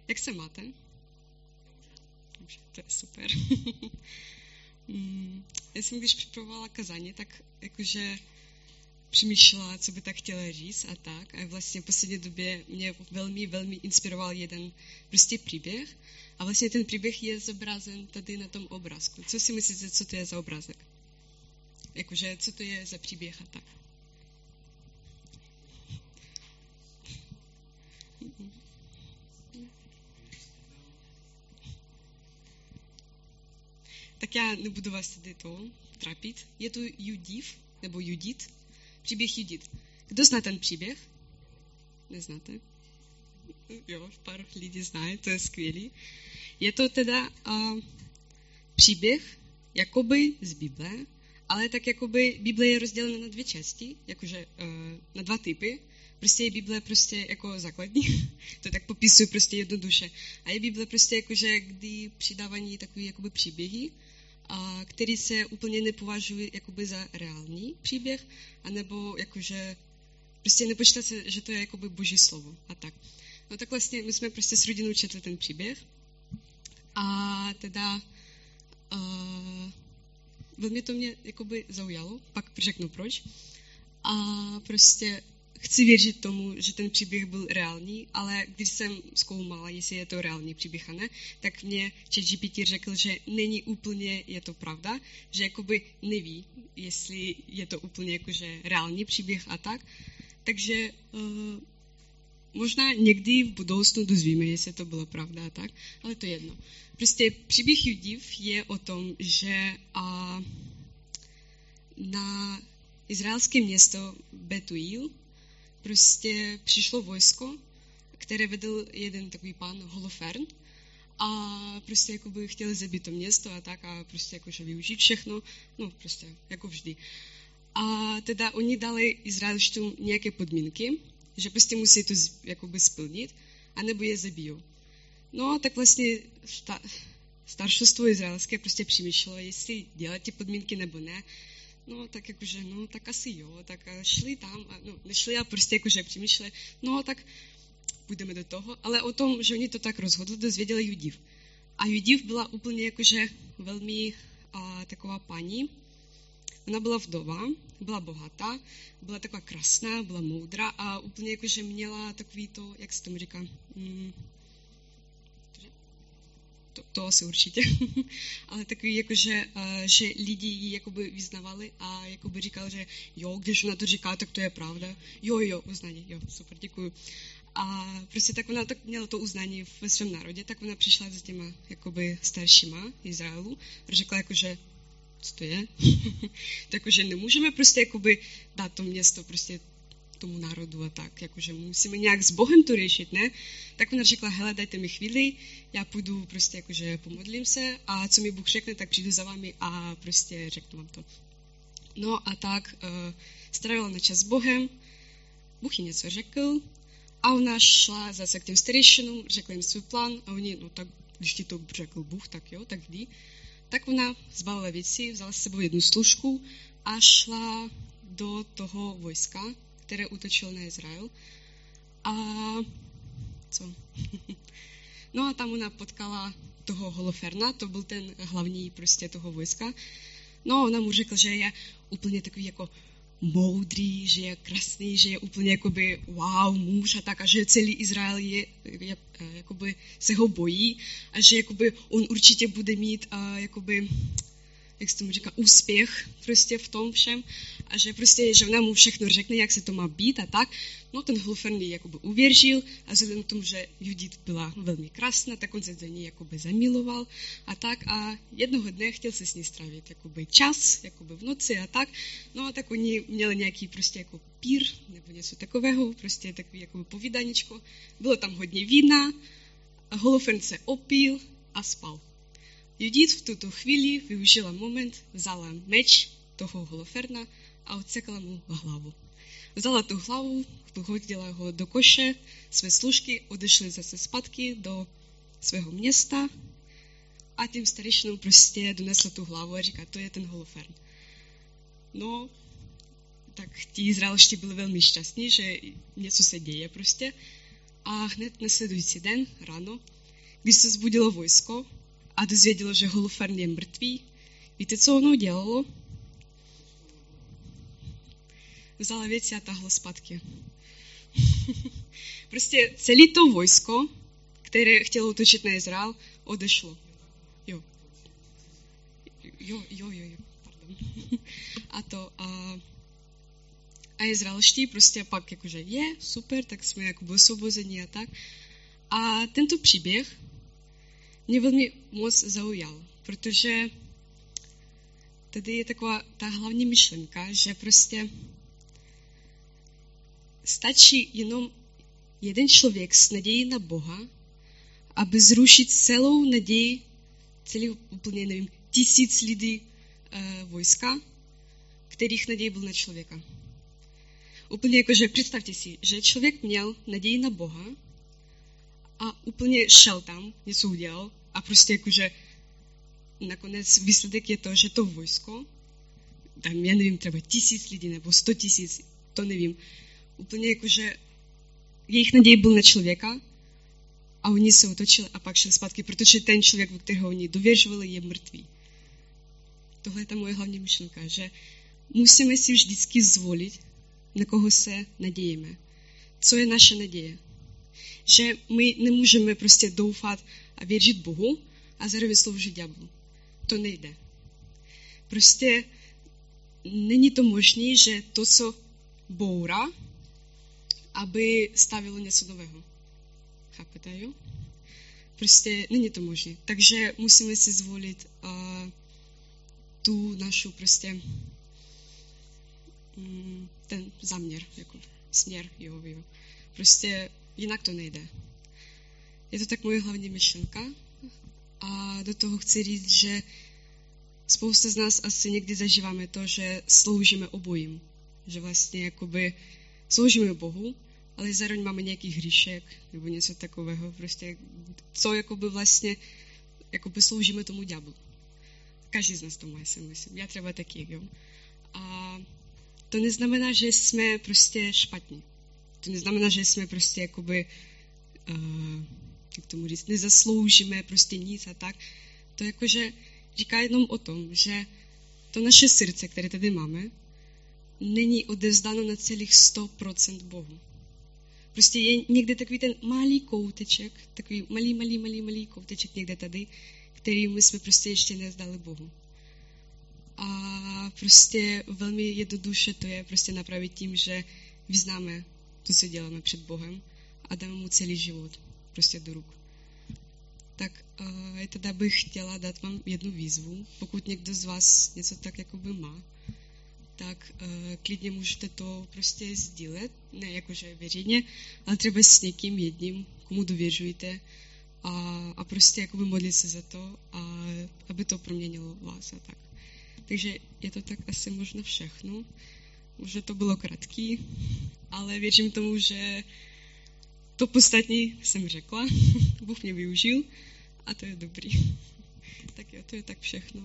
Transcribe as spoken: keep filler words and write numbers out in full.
Jak se máte? Dobře, to je super. Já jsem, když připravovala kazání, tak jakože přemýšlela, co by tak chtěla říct a tak. A vlastně v poslední době mě velmi, velmi inspiroval jeden prostě příběh. A vlastně ten příběh je zobrazen tady na tom obrázku. Co si myslíte, co to je za obrázek? Jakože, co to je za příběh a tak? Tak já nebudu vás tady to trápit. Je to Judith, nebo Judit, příběh Judit. Kdo zná ten příběh? Neznáte? Jo, pár lidí zná, to je skvělý. Je to teda uh, příběh jakoby z Bible, ale tak jakoby Bible je rozdělena na dvě části, jakože uh, na dva typy. Prostě je Bible prostě jako základní, to tak popisuju prostě jednoduše. A je Bible prostě jakože, kdy přidávají takové jakoby příběhy, a který se úplně nepovažují jakoby za reální příběh, anebo jakože prostě nepočítá se, že to je jakoby boží slovo a tak. No tak vlastně my jsme prostě s rodinou četli ten příběh a teda uh, velmi to mě jakoby zaujalo, pak řeknu proč. A prostě chci věřit tomu, že ten příběh byl reálný, ale když jsem zkoumala, jestli je to reálný příběh a ne, tak mě ChatGPT řekl, že není úplně, je to pravda, že jakoby neví, jestli je to úplně jakože reálný příběh a tak. Takže uh, možná někdy v budoucnu dozvíme, jestli to bylo pravda a tak, ale to je jedno. Prostě příběh Judith je o tom, že uh, na izraelské město Betuil prostě přišlo vojsko, které vedl jeden takový pán Holofern a prostě jakoby chtěli zabít to město a tak a prostě jakože využít všechno, no prostě jako vždy. A teda oni dali Izraelštům nějaké podmínky, že prostě musí to jakoby splnit, anebo je zabijou. No tak vlastně šta, staršostvo izraelské prostě přemýšlelo, jestli dělat ty podmínky nebo ne. No, tak jakože, no, tak asi jo, tak šli tam, a, no, nešli a prostě jakože přemýšleli, no, tak půjdeme do toho, ale o tom, že oni to tak rozhodli, dozvěděli Judith. A Judith byla úplně jakože velmi a, taková paní, ona byla vdova, byla bohatá, byla taková krásná, byla moudrá a úplně jakože měla takový to, jak se tomu říká, mm, To, to asi určitě, ale takový jakože, uh, že lidi ji jakoby vyznavali a jakoby říkali, že jo, když ona to říká, tak to je pravda. Jo, jo, uznání, jo, super, děkuju. A prostě tak ona tak měla to uznání ve svém národě, tak ona přišla za těma jakoby staršíma Izraelu a řekla jakože, co to je? Takže nemůžeme prostě jakoby dát to město prostě tomu národu a tak, jakože musíme nějak s Bohem to řešit, ne? Tak ona řekla, hele, dajte mi chvíli, já půjdu prostě jakože pomodlím se a co mi Bůh řekne, tak přijdu za vámi a prostě řeknu vám to. No a tak uh, strávila na čas s Bohem, Bůh jí něco řekl a ona šla zase k těm starějšinům, řekla jim svůj plán a oni, no tak, když ti to řekl Bůh, tak jo, tak jdi. Tak ona zbalila věci, vzala s sebou jednu služku a šla do toho vojska, které útočilo na Izrael. A co? No a tam ona potkala toho Holoferna, to byl ten hlavní prostě toho vojska. No ona mu řekla, že je úplně takový jako moudrý, že je krásný, že je úplně jakoby wow, muž a tak a že celý Izrael je, je jakoby se ho bojí a že jakoby on určitě bude mít a, jakoby jak se tomu říká, úspěch prostě v tom všem a že prostě, že ona mu všechno řekne, jak se to má být a tak. No ten Holofern ji jakoby uvěřil a vzhledem k tomu, že Judith byla velmi krásná, tak on se do ní jakoby zamiloval a tak a jednoho dne chtěl se s ní strávit jakoby čas, jakoby v noci a tak. No a tak oni měli nějaký prostě jako pír nebo něco takového, prostě takový jakoby povídaničko. Bylo tam hodně vína, a Holofern se opil a spal. Judith v tuto chvíli využila moment, vzala meč toho Holoferna a odsekla mu hlavu. Vzala tu hlavu, hodila ho do koše, své služky odešly zase zpátky do svého města a tím starějšinům prostě donesla tu hlavu a říká, to je ten Holofern. No, tak ti izraelští byli velmi šťastní, že něco se děje prostě. A hned následující den, ráno, když se zbudilo vojsko a dozvědělo, že Holofern je mrtvý, víte, co ono udělalo? Vzala věci a tahlo zpátky. Prostě celé to vojsko, které chtělo útočit na Izrael, odešlo. Jo. Jo, jo, jo, jo. Pardon. A to... A, a izraelští prostě pak jakože je, super, tak jsme jakoby osvobození a tak. A tento příběh mě velmi moc zaujal, protože tady je taková ta hlavní myšlenka, že prostě stačí jenom jeden člověk s nadějí na Boha, aby zrušit celou naději, celý úplně, nevím, tisíc lidí e, vojska, kterých naději byl na člověka. Úplně jakože představte si, že člověk měl naději na Boha a úplně šel tam, něco udělal a prostě jakože nakonec výsledek je to, že to vojsko, tam já nevím, třeba tisíc lidí nebo sto tisíc, to nevím, úplně jakože jejich naději byl na člověka a oni se otočili a pak šli zpátky, protože ten člověk, ve kterého oni dověřovali, je mrtvý. Tohle je ta moje hlavní myšlenka, že musíme si vždycky zvolit, na koho se nadějíme. Co je naše naděje? Že my nemůžeme prostě doufat a věřit Bohu a zároveň sloužit ďáblu. To nejde. Prostě není to možné, že to, co bourá, aby stavilo něco nového. Chápete, jo? Prostě není to možné. Takže musíme si zvolit uh, tu našu prostě um, ten záměr, jako směr, jo, jo. Prostě jinak to nejde. Je to tak moje hlavní myšlenka a do toho chci říct, že spousta z nás asi někdy zažíváme to, že sloužíme obojím. Že vlastně jakoby sloužíme Bohu, ale zároveň máme nějaký hříšek nebo něco takového, prostě co jakoby vlastně jakoby sloužíme tomu ďáblu. Každý z nás to má, si myslím. Já třeba taky, jo. A to neznamená, že jsme prostě špatní. To neznamená, že jsme prostě jakoby, uh, jak tomu říct, nezasloužíme prostě nic a tak. To jakože říká jenom o tom, že to naše srdce, které tady máme, není odevzdáno na celých sto procent Bohu. Prostě je někde takový ten malý kouteček, takový malý, malý, malý, malý kouteček někde tady, který my jsme prostě ještě nezdali Bohu. A prostě velmi jednoduše to je prostě napravit tím, že vyznáme to, co děláme před Bohem a dáme mu celý život prostě do ruk. Tak uh, teda bych chtěla dát vám jednu výzvu. Pokud někdo z vás něco tak jakoby má, tak uh, klidně můžete to prostě sdílet, ne jakože veřejně, ale třeba s někým jedním, komu důvěřujete a, a prostě jakoby modlit se za to, a, aby to proměnilo vás a tak. Takže je to tak asi možná všechno. Možná to bylo krátký, ale věřím tomu, že to podstatní jsem řekla. Bůh mě využil a to je dobrý. Tak jo, to je tak všechno.